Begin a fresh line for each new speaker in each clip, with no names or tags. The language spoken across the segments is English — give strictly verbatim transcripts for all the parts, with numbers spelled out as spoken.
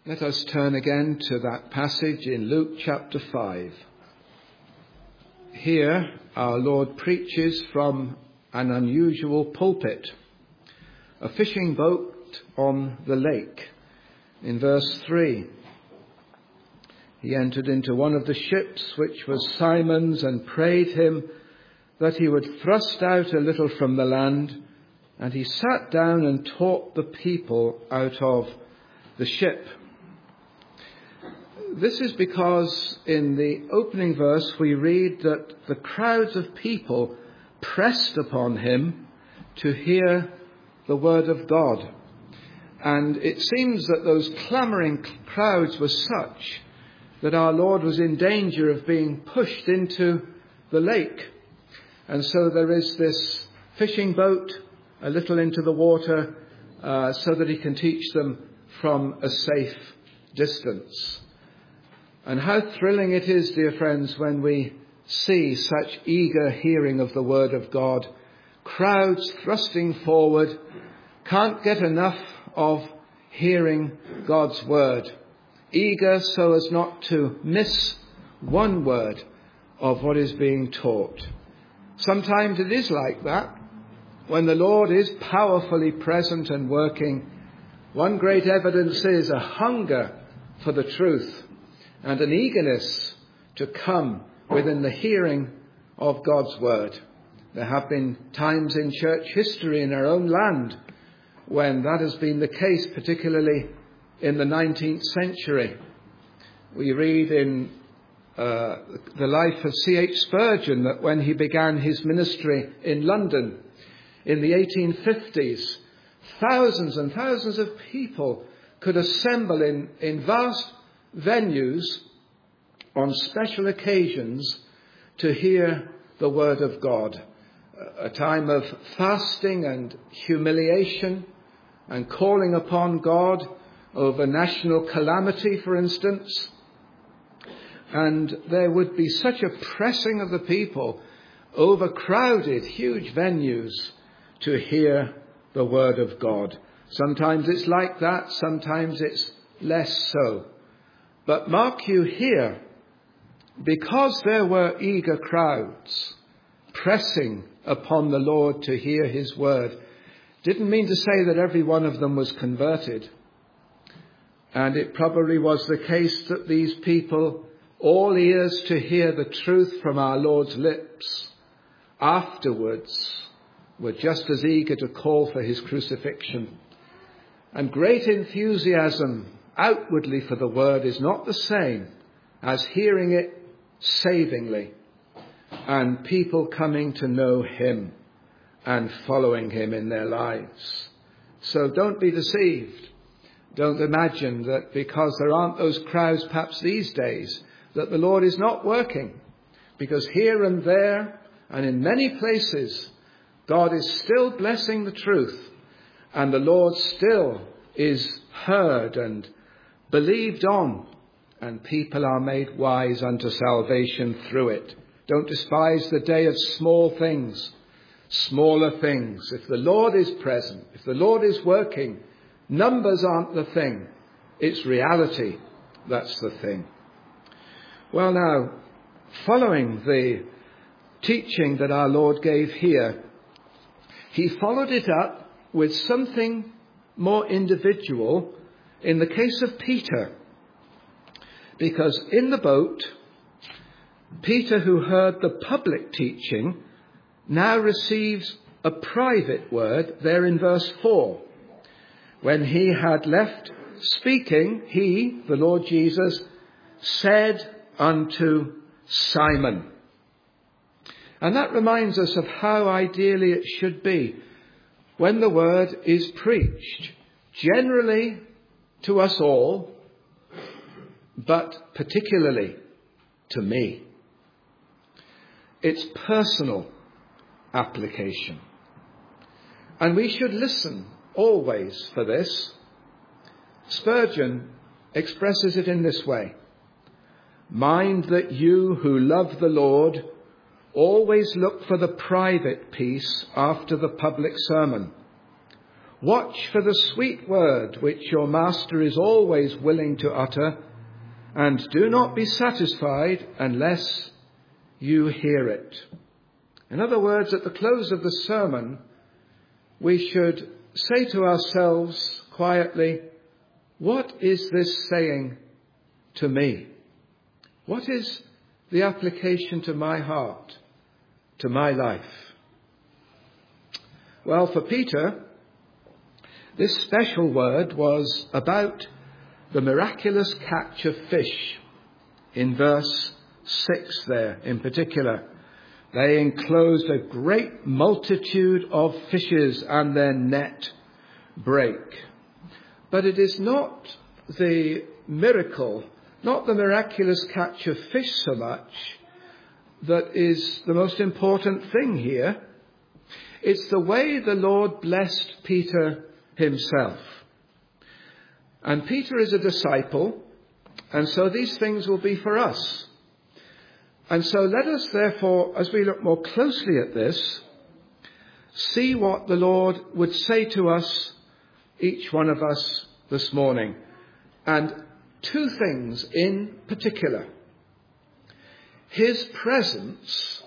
Let us turn again to that passage in Luke chapter five. Here our Lord preaches from an unusual pulpit, a fishing boat on the lake. In verse three, he entered into one of the ships, which was Simon's, and prayed him that he would thrust out a little from the land. And he sat down and taught the people out of the ship. This is because in the opening verse we read that the crowds of people pressed upon him to hear the word of God. And it seems that those clamouring crowds were such that our Lord was in danger of being pushed into the lake. And so there is this fishing boat a little into the water uh, so that he can teach them from a safe distance. And how thrilling it is, dear friends, when we see such eager hearing of the word of God. Crowds thrusting forward, can't get enough of hearing God's word. Eager so as not to miss one word of what is being taught. Sometimes it is like that. When the Lord is powerfully present and working, one great evidence is a hunger for the truth and an eagerness to come within the hearing of God's word. There have been times in church history in our own land when that has been the case, particularly in the nineteenth century. We read in uh, the life of C H Spurgeon that when he began his ministry in London in the eighteen fifties, thousands and thousands of people could assemble in, in vast venues on special occasions to hear the word of God. A time of fasting and humiliation and calling upon God over national calamity, for instance. And there would be such a pressing of the people, overcrowded, huge venues to hear the word of God. Sometimes it's like that, sometimes it's less so. But mark you here, because there were eager crowds pressing upon the Lord to hear his word, didn't mean to say that every one of them was converted. And it probably was the case that these people, all ears to hear the truth from our Lord's lips, afterwards were just as eager to call for his crucifixion. And great enthusiasm outwardly for the word is not the same as hearing it savingly and people coming to know him and following him in their lives. So don't be deceived. Don't imagine that because there aren't those crowds perhaps these days that the Lord is not working, because here and there and in many places God is still blessing the truth, and the Lord still is heard and believed on, and people are made wise unto salvation through it. Don't despise the day of small things, smaller things. If the Lord is present, if the Lord is working, numbers aren't the thing. It's reality that's the thing. Well, now, following the teaching that our Lord gave here, he followed it up with something more individual in the case of Peter. Because in the boat, Peter, who heard the public teaching, now receives a private word there in verse four. When he had left speaking, he, the Lord Jesus, said unto Simon. And that reminds us of how ideally it should be when the word is preached, generally to us all, but particularly to me. It's personal application. And we should listen always for this. Spurgeon expresses it in this way: mind that you who love the Lord always look for the private piece after the public sermon. Watch for the sweet word which your master is always willing to utter, and do not be satisfied unless you hear it. In other words, at the close of the sermon, we should say to ourselves quietly, what is this saying to me? What is the application to my heart, to my life? Well, for Peter, this special word was about the miraculous catch of fish in verse six there in particular. They enclosed a great multitude of fishes and their net break. But it is not the miracle, not the miraculous catch of fish so much, that is the most important thing here. It's the way the Lord blessed Peter himself. And Peter is a disciple, and so these things will be for us. And so let us therefore, as we look more closely at this, see what the Lord would say to us, each one of us, this morning. And two things in particular. His presence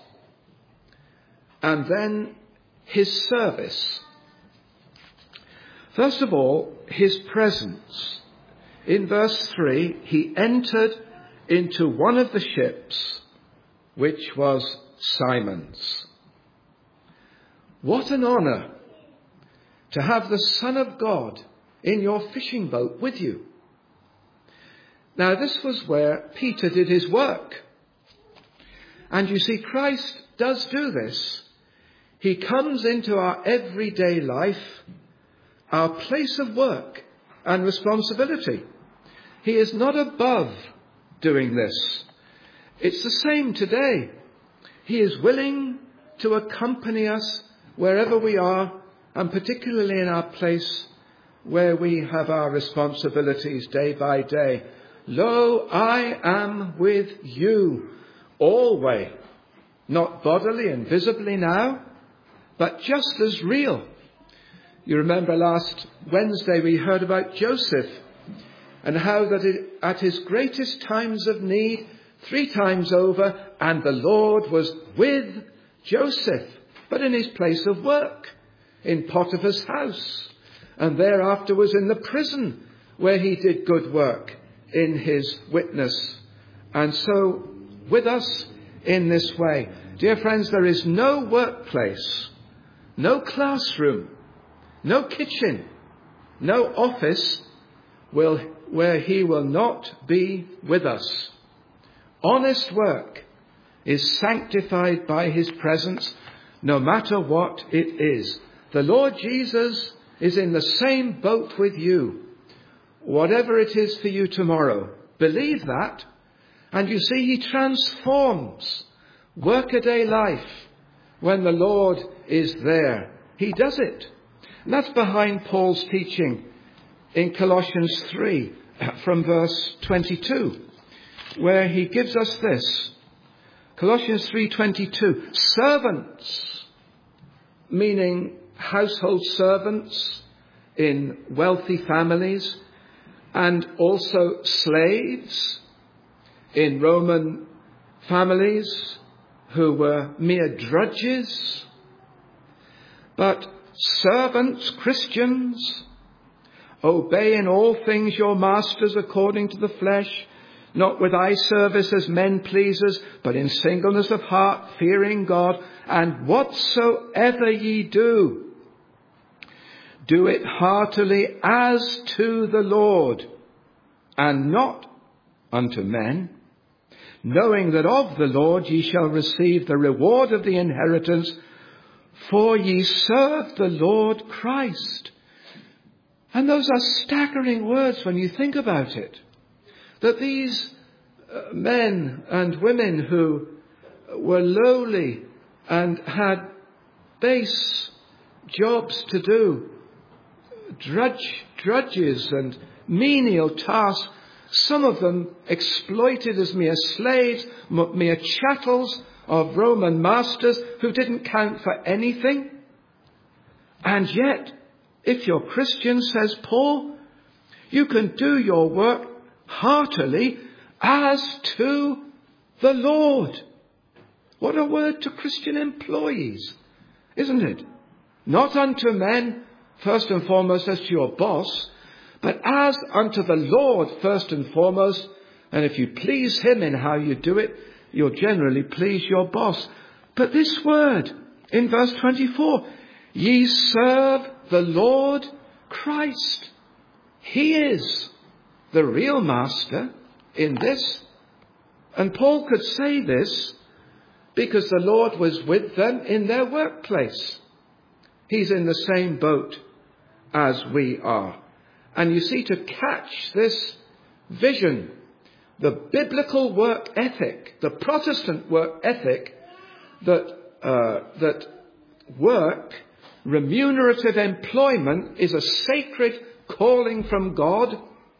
and then his service. First of all, his presence. In verse three, he entered into one of the ships, which was Simon's. What an honour to have the Son of God in your fishing boat with you. Now, this was where Peter did his work. And you see, Christ does do this. He comes into our everyday life, our place of work and responsibility. He is not above doing this. It's the same today. He is willing to accompany us wherever we are, and particularly in our place where we have our responsibilities day by day. Lo, I am with you always, not bodily and visibly now, but just as real. You remember last Wednesday we heard about Joseph and how that it, at his greatest times of need, three times over, and the Lord was with Joseph, but in his place of work, in Potiphar's house, and thereafter was in the prison where he did good work in his witness. And so with us in this way. Dear friends, there is no workplace, no classroom, no kitchen, no office will, where he will not be with us. Honest work is sanctified by his presence, no matter what it is. The Lord Jesus is in the same boat with you, whatever it is for you tomorrow. Believe that. And you see, he transforms workaday life when the Lord is there. He does it. And that's behind Paul's teaching in Colossians three from verse twenty-two, where he gives us this. Colossians three twenty-two. Servants, meaning household servants in wealthy families, and also slaves in Roman families who were mere drudges. But servants, Christians, obey in all things your masters according to the flesh, not with eye service as men pleasers, but in singleness of heart, fearing God. And whatsoever ye do, do it heartily as to the Lord, and not unto men, knowing that of the Lord ye shall receive the reward of the inheritance, for ye serve the Lord Christ. And those are staggering words when you think about it. That these uh, men and women who were lowly and had base jobs to do, drudge, drudges and menial tasks, some of them exploited as mere slaves, mere chattels of Roman masters who didn't count for anything. And yet If you're Christian, says Paul, you can do your work heartily as to the Lord. What a word to Christian employees, isn't it? Not unto men, first and foremost, as to your boss, but as unto the Lord, first and foremost. And if you please him in how you do it, you'll generally please your boss. But this word in verse twenty-four, ye serve the Lord Christ. He is the real master in this. And Paul could say this because the Lord was with them in their workplace. He's in the same boat as we are. And you see, to catch this vision, the biblical work ethic, the Protestant work ethic, that uh, that work, remunerative employment, is a sacred calling from God,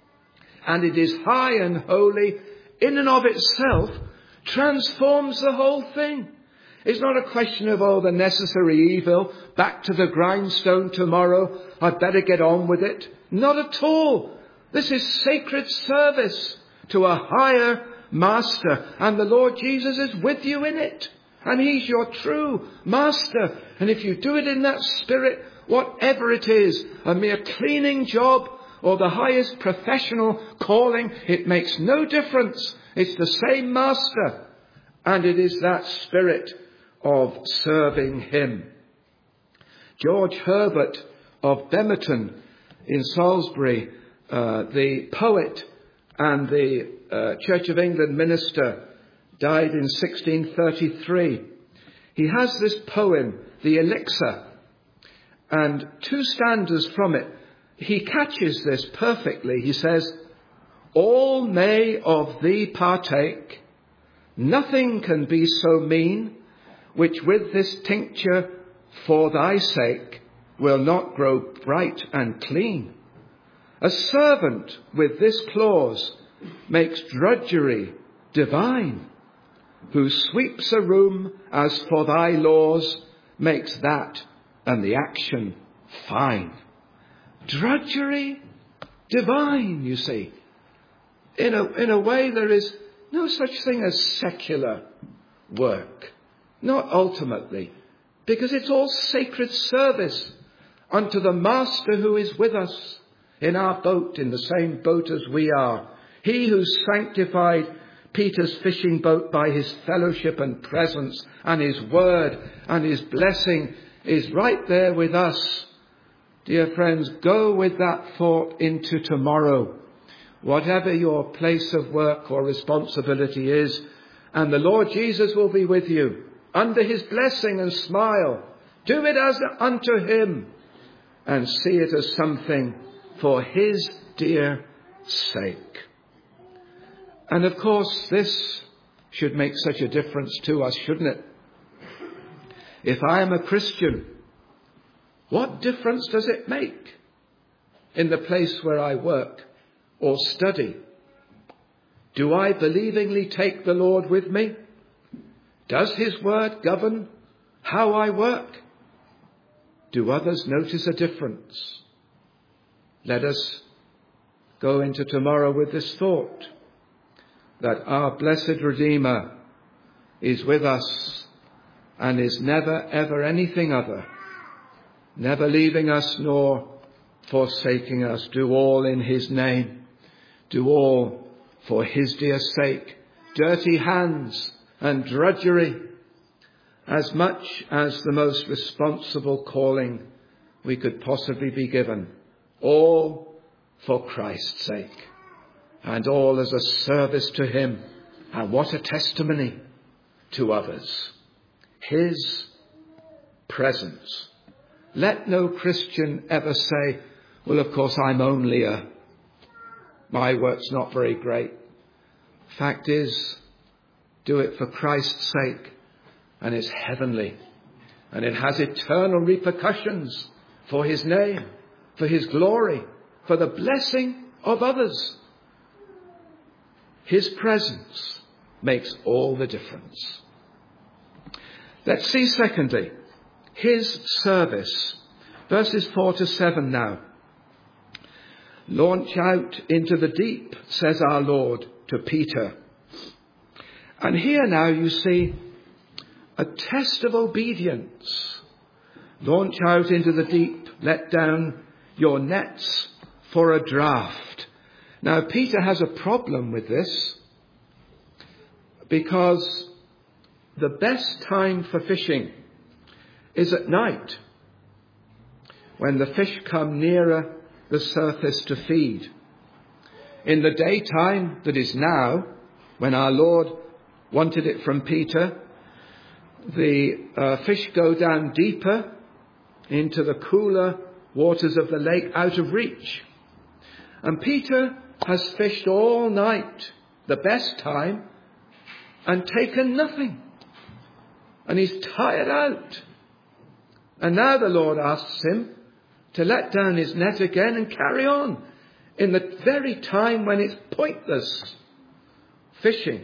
and it is high and holy in and of itself, transforms the whole thing. It's not a question of, oh, the necessary evil, back to the grindstone tomorrow, I'd better get on with it. Not at all. This is sacred service to a higher master, and the Lord Jesus is with you in it. And he's your true master. And if you do it in that spirit, whatever it is, a mere cleaning job or the highest professional calling, it makes no difference. It's the same master. And it is that spirit of serving him. George Herbert of Bemerton in Salisbury, uh, the poet and the uh, Church of England minister, died in sixteen thirty-three. He has this poem, The Elixir, and two stanzas from it. He catches this perfectly. He says, all may of thee partake, nothing can be so mean, which with this tincture for thy sake will not grow bright and clean. A servant with this clause makes drudgery divine, who sweeps a room as for thy laws, makes that and the action fine. Drudgery divine, you see. In a, in a way, there is no such thing as secular work. Not ultimately, because it's all sacred service unto the Master who is with us in our boat, in the same boat as we are. He who sanctified Peter's fishing boat by his fellowship and presence and his word and his blessing is right there with us. Dear friends, go with that thought into tomorrow, whatever your place of work or responsibility is, and the Lord Jesus will be with you under his blessing and smile. Do it as unto him and see it as something for his dear sake. And of course, this should make such a difference to us, shouldn't it? If I am a Christian, what difference does it make in the place where I work or study? Do I believingly take the Lord with me? Does his word govern how I work? Do others notice a difference? Let us go into tomorrow with this thought, that our blessed Redeemer is with us and is never, ever anything other, never leaving us nor forsaking us. Do all in his name. Do all for his dear sake. Dirty hands and drudgery, as much as the most responsible calling we could possibly be given. All for Christ's sake. And all as a service to him. And what a testimony to others. His presence. Let no Christian ever say, well, of course, I'm only a, my work's not very great. Fact is, do it for Christ's sake, and it's heavenly. And it has eternal repercussions for his name, for his glory, for the blessing of others. His presence makes all the difference. Let's see, secondly, his service Verses four to seven now. Launch out into the deep, says our Lord to Peter. And here now you see a test of obedience. Launch out into the deep, let down your nets for a draught. Now Peter has a problem with this because the best time for fishing is at night, when the fish come nearer the surface to feed. In the daytime, that is now, when our Lord wanted it from Peter, the uh, fish go down deeper into the cooler waters of the lake, out of reach. And Peter has fished all night, the best time, and taken nothing. And he's tired out. And now the Lord asks him to let down his net again and carry on in the very time when it's pointless fishing.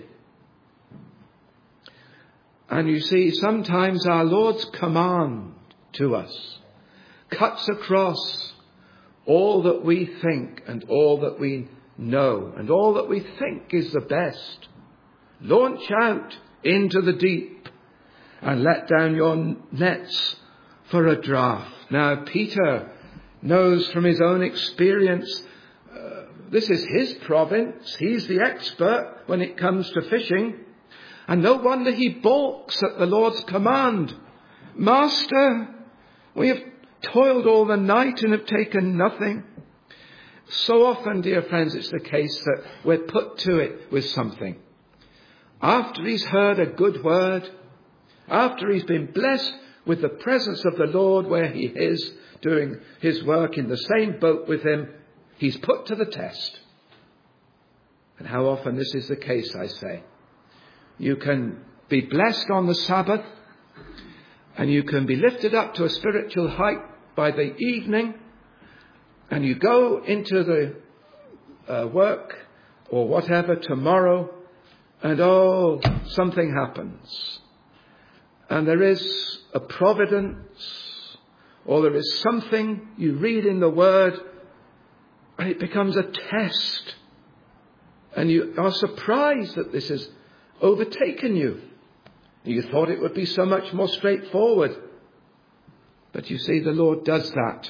And you see, sometimes our Lord's command to us cuts across all that we think and all that we know and all that we think is the best. Launch out into the deep and let down your nets for a draught. Now, Peter knows from his own experience, uh, this is his province. He's the expert when it comes to fishing. And no wonder he balks at the Lord's command. Master, we have toiled all the night and have taken nothing. So often, dear friends, it's the case that we're put to it with something. After he's heard a good word, after he's been blessed with the presence of the Lord where he is doing his work in the same boat with him, he's put to the test. And how often this is the case, I say. You can be blessed on the Sabbath, and you can be lifted up to a spiritual height by the evening, and you go into the uh, work or whatever tomorrow, and oh, something happens. And there is a providence, or there is something you read in the Word, and it becomes a test. And you are surprised that this has overtaken you. You thought it would be so much more straightforward. But you see, the Lord does that.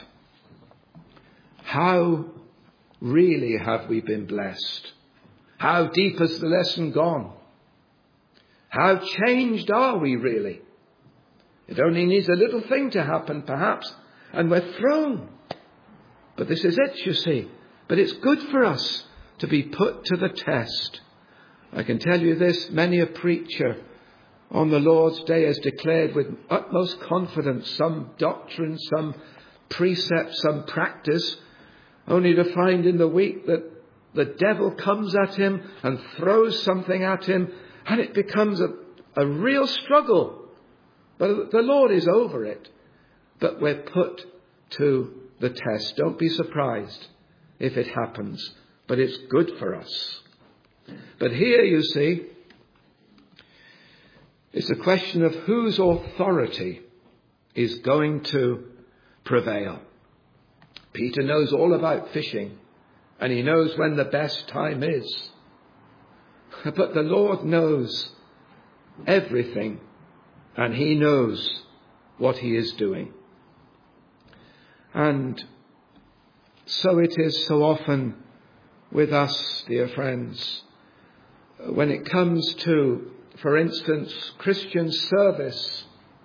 How really have we been blessed? How deep has the lesson gone? How changed are we really? It only needs a little thing to happen, perhaps, and we're thrown. But this is it, you see. But it's good for us to be put to the test. I can tell you this, many a preacher on the Lord's Day has declared with utmost confidence some doctrine, some precept, some practice, only to find in the week that the devil comes at him and throws something at him, and it becomes a, a real struggle. But the Lord is over it. But we're put to the test. Don't be surprised if it happens. But it's good for us. But here, you see, it's a question of whose authority is going to prevail. Peter knows all about fishing, and he knows when the best time is. But the Lord knows everything, and he knows what he is doing. And so it is so often with us, dear friends, when it comes to, for instance, Christian service,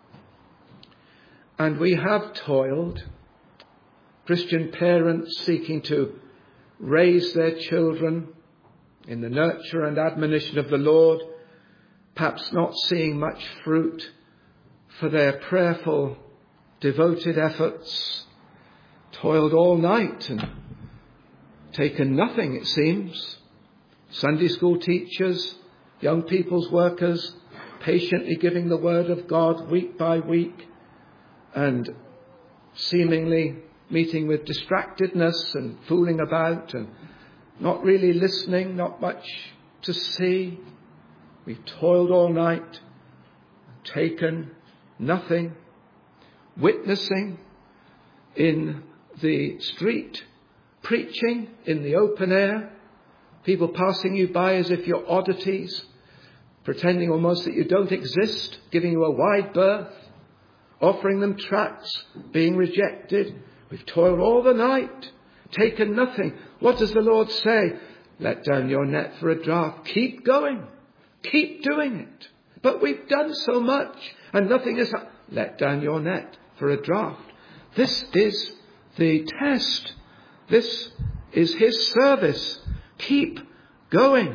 and we have toiled, Christian parents seeking to raise their children in the nurture and admonition of the Lord, perhaps not seeing much fruit for their prayerful, devoted efforts, toiled all night and taken nothing, it seems. Sunday school teachers, young people's workers, patiently giving the word of God week by week, and seemingly meeting with distractedness and fooling about and not really listening, not much to see. We've toiled all night, taken nothing, witnessing, in the street, preaching in the open air, people passing you by as if you're oddities, pretending almost that you don't exist, giving you a wide berth, offering them tracts, being rejected. We've toiled all the night, taken nothing. What does the Lord say? Let down your net for a draught. Keep going. Keep doing it. But we've done so much and nothing is happened. Let down your net for a draught. This is the test. This is his service. Keep going.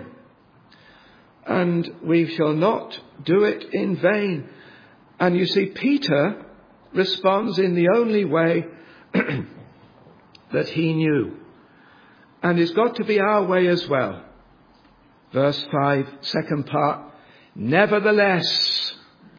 And we shall not do it in vain. And you see, Peter responds in the only way that he knew. And it's got to be our way as well. Verse five, second part. Nevertheless,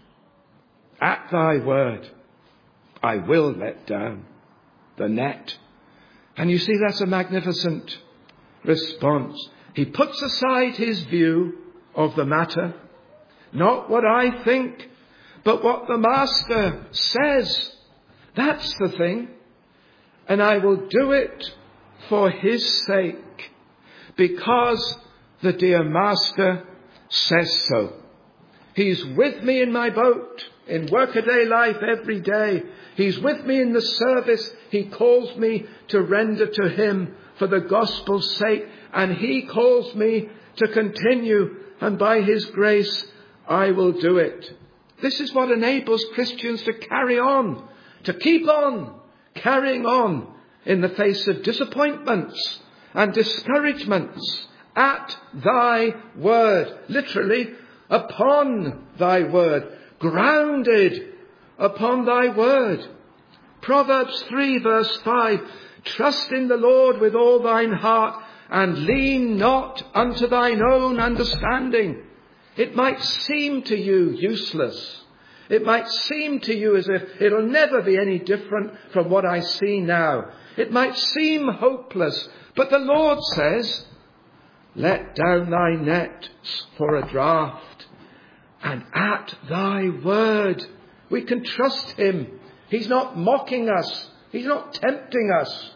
at thy word, I will let down the net. And you see, that's a magnificent response. He puts aside his view of the matter. Not what I think, but what the Master says. That's the thing. And I will do it for his sake, because the dear Master says so. He's with me in my boat, in workaday life every day. He's with me in the service he calls me to render to him for the gospel's sake. And he calls me to continue, and by his grace I will do it. This is what enables Christians to carry on, to keep on carrying on in the face of disappointments and discouragements. At thy word, literally, upon thy word, grounded upon thy word. Proverbs three verse five, trust in the Lord with all thine heart and lean not unto thine own understanding. It might seem to you useless. It might seem to you as if it'll never be any different from what I see now. It might seem hopeless, but the Lord says, let down thy nets for a draught, and at thy word. We can trust him. He's not mocking us. He's not tempting us.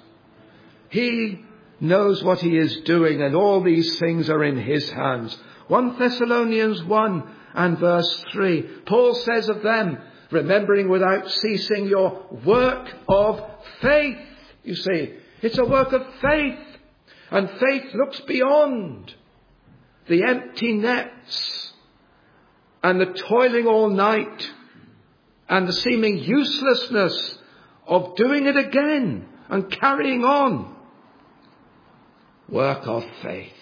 He knows what he is doing, and all these things are in his hands. First Thessalonians one and verse three. Paul says of them, remembering without ceasing your work of faith. You see, it's a work of faith. And faith looks beyond the empty nets and the toiling all night and the seeming uselessness of doing it again and carrying on. Work of faith.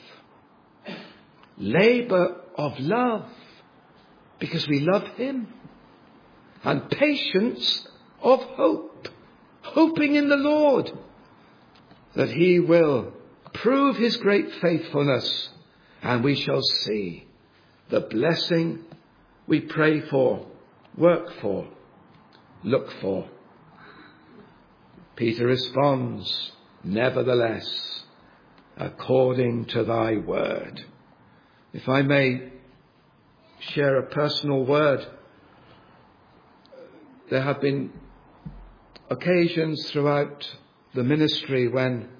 Labour of love, because we love him. And patience of hope, hoping in the Lord that he will prove his great faithfulness, and we shall see the blessing we pray for, work for, look for. Peter responds, nevertheless, according to thy word. If I may share a personal word, there have been occasions throughout the ministry when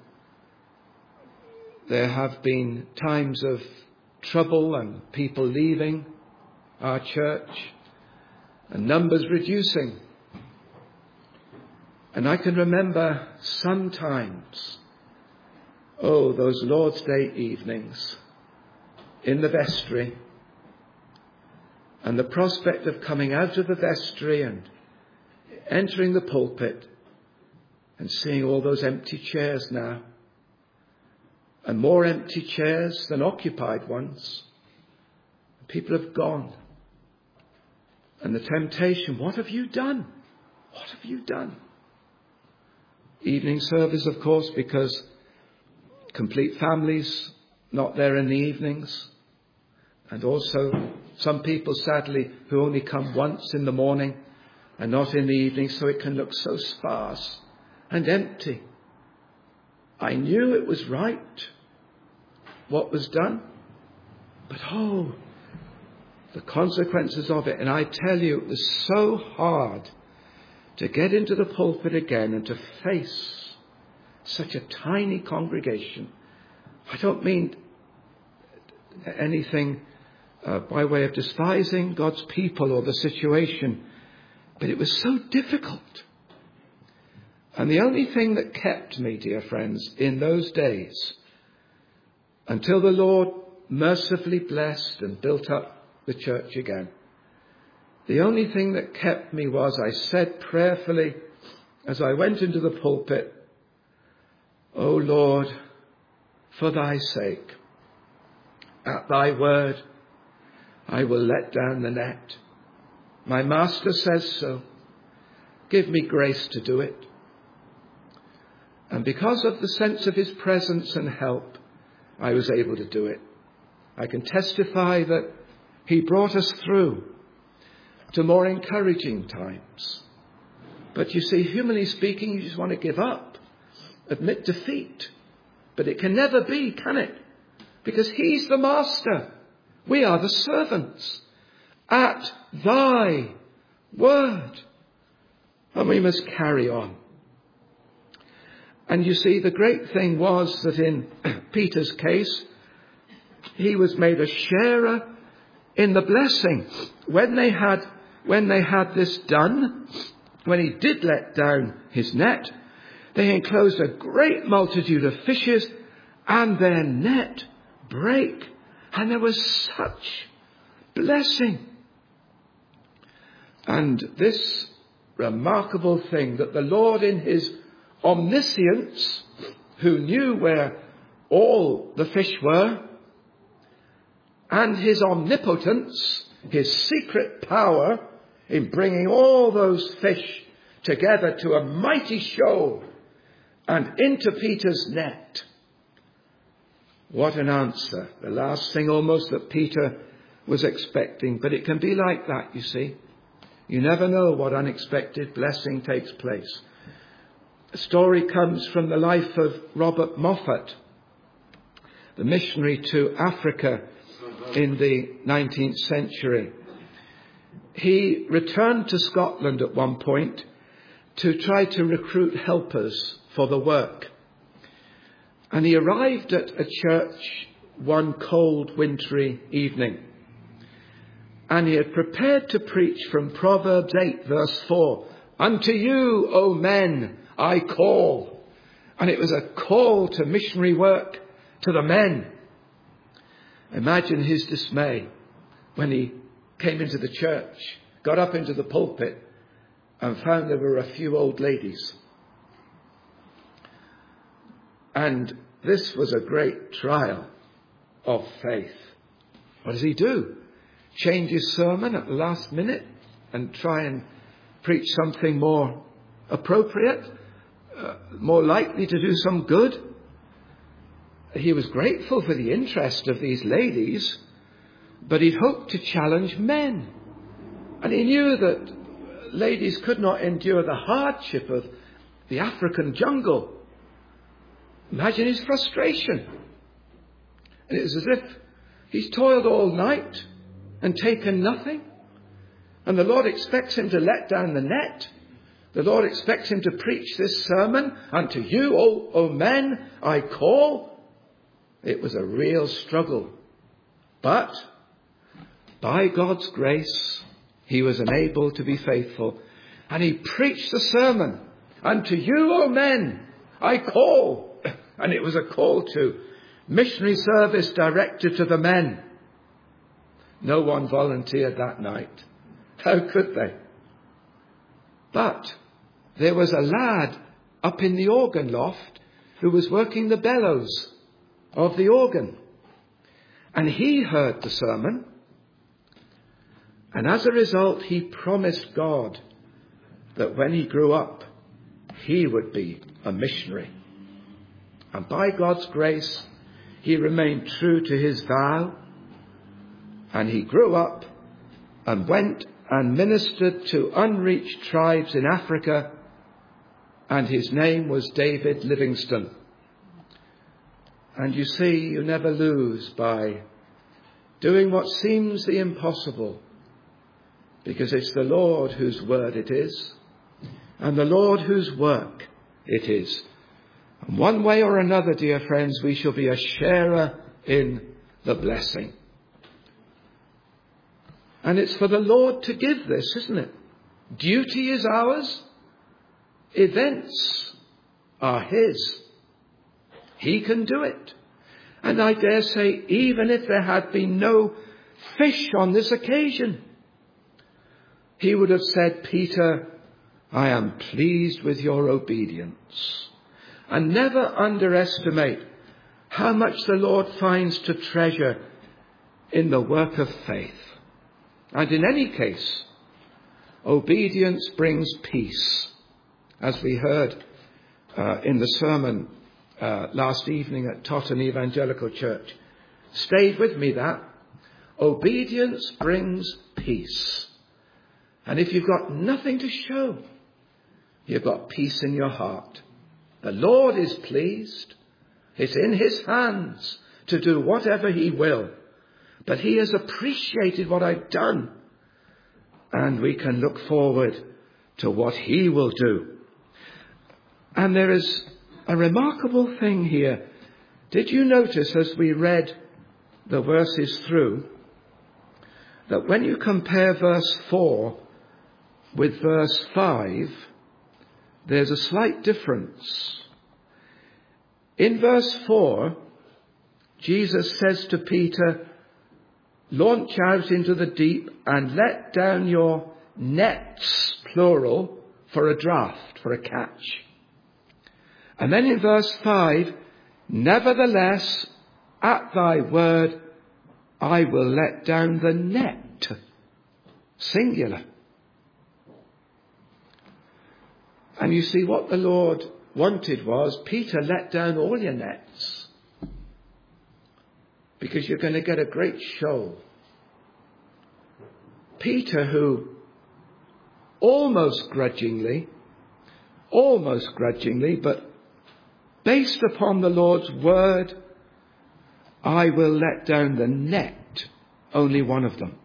there have been times of trouble and people leaving our church and numbers reducing. And I can remember sometimes, oh, those Lord's Day evenings in the vestry, and the prospect of coming out of the vestry and entering the pulpit and seeing all those empty chairs now, and more empty chairs than occupied ones. People have gone. And the temptation, what have you done? What have you done? Evening service, of course, because complete families not there in the evenings. And also some people, sadly, who only come once in the morning and not in the evening, so it can look so sparse and empty. I knew it was right, what was done, but oh, the consequences of it. And I tell you, it was so hard to get into the pulpit again and to face such a tiny congregation. I don't mean anything uh, by way of despising God's people or the situation, but it was so difficult. And the only thing that kept me, dear friends, in those days, until the Lord mercifully blessed and built up the church again, the only thing that kept me was I said prayerfully as I went into the pulpit, "O Lord, for thy sake, at thy word, I will let down the net. My master says so. Give me grace to do it." And because of the sense of his presence and help, I was able to do it. I can testify that he brought us through to more encouraging times. But you see, humanly speaking, you just want to give up, admit defeat. But it can never be, can it? Because he's the master. We are the servants. At thy word. And we must carry on. And you see, the great thing was that in Peter's case, he was made a sharer in the blessing. When they had, when they had this done, when he did let down his net, they enclosed a great multitude of fishes, and their net brake. And there was such blessing. And this remarkable thing that the Lord in his omniscience, who knew where all the fish were, and his omnipotence, his secret power in bringing all those fish together to a mighty shoal and into Peter's net. What an answer. The last thing almost that Peter was expecting. But it can be like that, you see. You never know what unexpected blessing takes place. The story comes from the life of Robert Moffat, the missionary to Africa in the nineteenth century. He returned to Scotland at one point to try to recruit helpers for the work. And he arrived at a church one cold wintry evening. And he had prepared to preach from Proverbs eight verse four. "Unto you, O men, I call." And it was a call to missionary work to the men. Imagine his dismay when he came into the church, got up into the pulpit, and found there were a few old ladies. And this was a great trial of faith. What does he do? Change his sermon at the last minute and try and preach something more appropriate, uh, more likely to do some good? He was grateful for the interest of these ladies, but he hoped to challenge men. And he knew that ladies could not endure the hardship of the African jungle. Imagine his frustration. And it was as if he's toiled all night and taken nothing. And the Lord expects him to let down the net. The Lord expects him to preach this sermon. "Unto you, O, o men, I call." It was a real struggle. But by God's grace, he was enabled to be faithful. And he preached the sermon. "Unto you, O men, I call." And it was a call to missionary service directed to the men. No one volunteered that night. How could they? But there was a lad up in the organ loft who was working the bellows of the organ. And he heard the sermon. And as a result, he promised God that when he grew up, he would be a missionary. And by God's grace, he remained true to his vow. And he grew up and went and ministered to unreached tribes in Africa. And his name was David Livingstone. And you see, you never lose by doing what seems the impossible, because it's the Lord whose word it is. and the Lord whose work it is. And one way or another, dear friends, we shall be a sharer in the blessing. And it's for the Lord to give this, isn't it? Duty is ours. Events are his. He can do it. And I dare say, even if there had been no fish on this occasion, he would have said, Peter, I am pleased with your obedience. And never underestimate how much the Lord finds to treasure in the work of faith. And in any case, obedience brings peace, as we heard uh, in the sermon uh, last evening at Totton Evangelical Church. Stayed with me that. Obedience brings peace. And if you've got nothing to show, you've got peace in your heart. The Lord is pleased. It's in his hands to do whatever he will. But he has appreciated what I've done. And we can look forward to what he will do. And there is a remarkable thing here. Did you notice as we read the verses through that when you compare verse four with verse five, there's a slight difference. In verse four, Jesus says to Peter, launch out into the deep and let down your nets, plural, for a draught, for a catch. And then in verse five, nevertheless, at thy word, I will let down the net, singular. And you see, what the Lord wanted was, Peter, let down all your nets, because you're going to get a great show. Peter, who almost grudgingly, almost grudgingly, but based upon the Lord's word, I will let down the net, only one of them.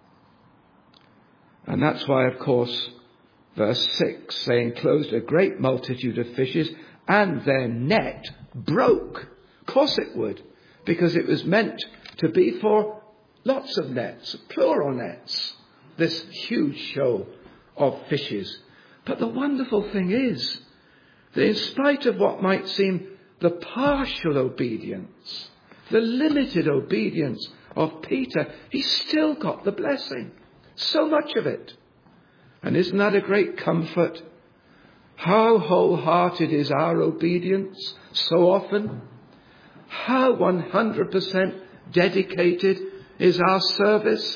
And that's why, of course, verse six, they enclosed a great multitude of fishes, and their net broke. Of course it would, because it was meant to be for lots of nets, plural nets, this huge show of fishes. But the wonderful thing is that in spite of what might seem the partial obedience, the limited obedience of Peter, he still got the blessing. So much of it. And isn't that a great comfort? How wholehearted is our obedience so often? How one hundred percent dedicated is our service?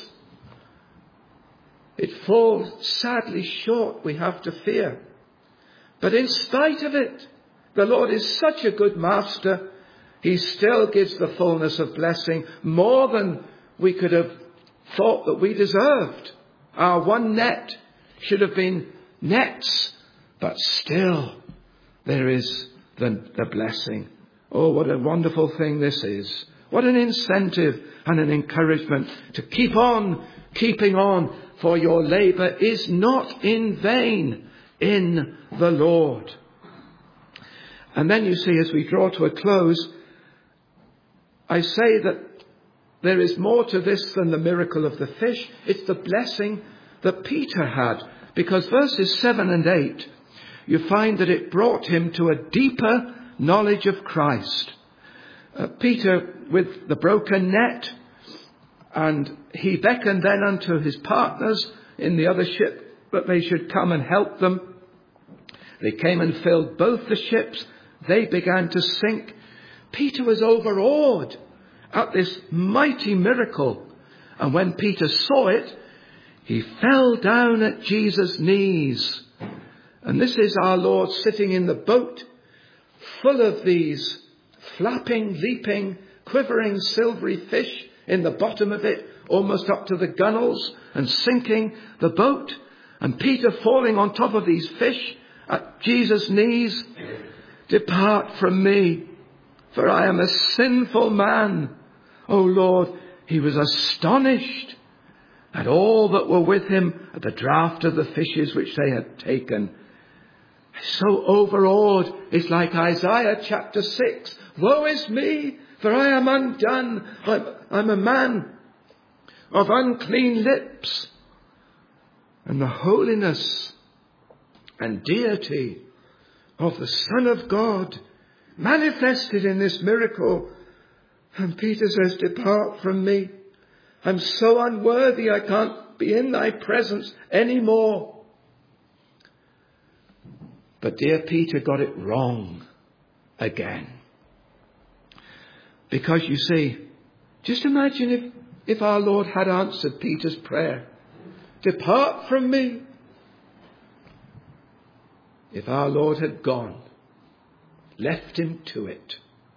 It falls sadly short, we have to fear. But in spite of it, the Lord is such a good master, he still gives the fullness of blessing, more than we could have thought that we deserved. Our one net should have been nets, but still there is the, the blessing. Oh, what a wonderful thing this is. What an incentive and an encouragement to keep on, keeping on, for your labour is not in vain in the Lord. And then you see, as we draw to a close, I say that there is more to this than the miracle of the fish. It's the blessing that Peter had. Because verses seven and eight, you find that it brought him to a deeper knowledge of Christ. Uh, Peter with the broken net, and he beckoned then unto his partners in the other ship that they should come and help them. They came and filled both the ships. They began to sink. Peter was overawed at this mighty miracle. And when Peter saw it, he fell down at Jesus' knees. And this is our Lord sitting in the boat, full of these flapping, leaping, quivering, silvery fish in the bottom of it, almost up to the gunwales, and sinking the boat. And Peter falling on top of these fish at Jesus' knees. Depart from me, for I am a sinful man. O Lord, he was astonished at all that were with him, at the draught of the fishes which they had taken. So overawed, it's like Isaiah chapter six. Woe is me, for I am undone. I'm, I'm a man of unclean lips. And the holiness and deity of the Son of God manifested in this miracle. And Peter says, depart from me. I'm so unworthy, I can't be in thy presence anymore. But dear Peter got it wrong again. Because you see, just imagine if, if our Lord had answered Peter's prayer. Depart from me. If our Lord had gone, left him to it.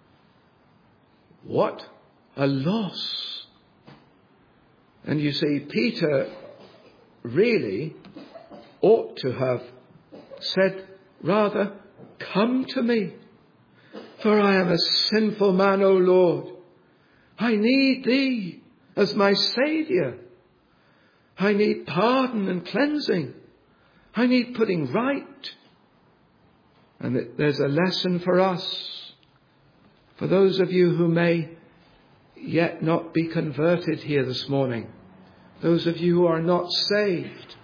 What a loss. And you see, Peter really ought to have said, rather, come to me, for I am a sinful man, O Lord. I need thee as my Saviour. I need pardon and cleansing. I need putting right. And there's a lesson for us, for those of you who may yet not be converted here this morning, those of you who are not saved.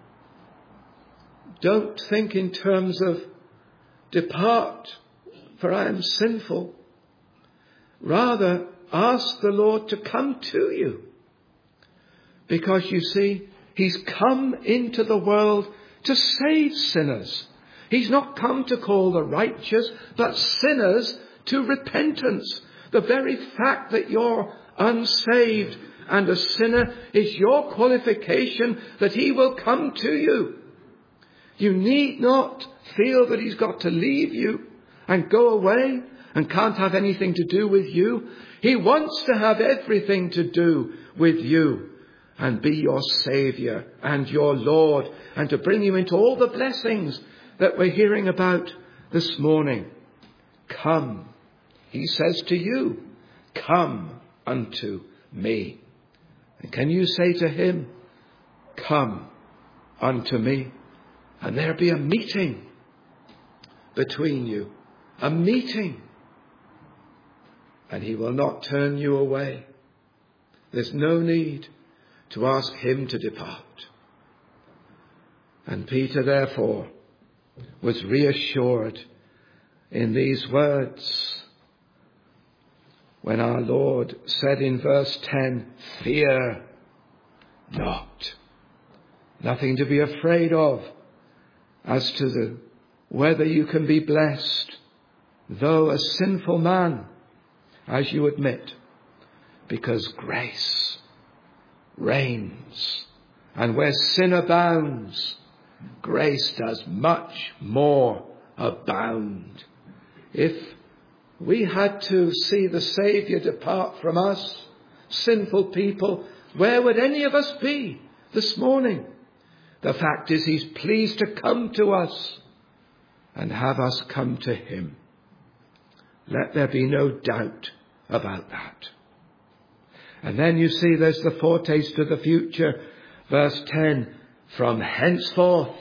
Don't think in terms of depart, for I am sinful. Rather, ask the Lord to come to you. Because you see, he's come into the world to save sinners. He's not come to call the righteous, but sinners to repentance. The very fact that you're unsaved and a sinner is your qualification that he will come to you. You need not feel that he's got to leave you and go away and can't have anything to do with you. He wants to have everything to do with you and be your Saviour and your Lord, and to bring you into all the blessings that we're hearing about this morning. Come, he says to you, come unto me. And can you say to him, come unto me? And there be a meeting between you, a meeting. And he will not turn you away. There's no need to ask him to depart. And Peter, therefore, was reassured in these words when our Lord said in verse ten, fear not. Nothing to be afraid of as to the whether you can be blessed, though a sinful man, as you admit, because grace reigns. And where sin abounds, grace does much more abound. If we had to see the Saviour depart from us, sinful people, where would any of us be this morning? The fact is, he's pleased to come to us and have us come to him. Let there be no doubt about that. And then you see there's the foretaste of the future. Verse ten, from henceforth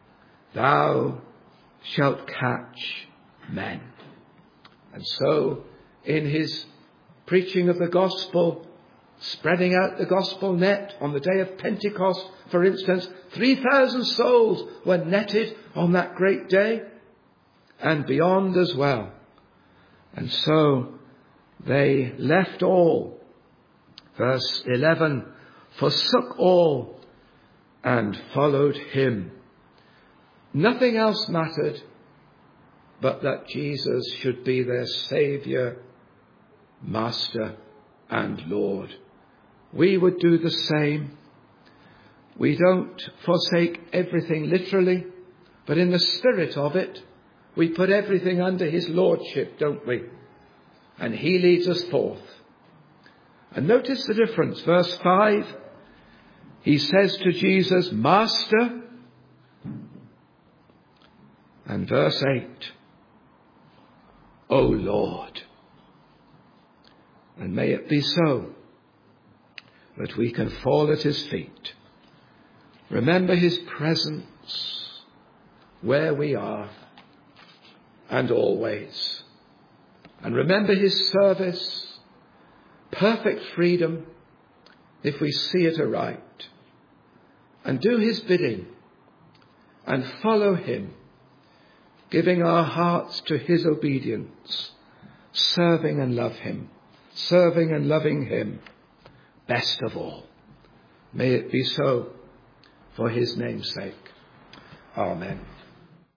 thou shalt catch men. And so in his preaching of the gospel, spreading out the gospel net on the day of Pentecost, for instance, three thousand souls were netted on that great day and beyond as well. And so they left all. Verse eleven, forsook all and followed him. Nothing else mattered but that Jesus should be their Saviour, Master and Lord. We would do the same. We don't forsake everything literally, but in the spirit of it, we put everything under his lordship, don't we? And he leads us forth. And notice the difference. Verse five, he says to Jesus, Master. And verse eight, O Lord. And may it be so that we can fall at his feet. Remember his presence where we are. and always. And remember his service, perfect freedom, if we see it aright, and do his bidding and follow him, giving our hearts to his obedience, serving and love him, serving and loving him best of all. May it be so for his name's sake. Amen.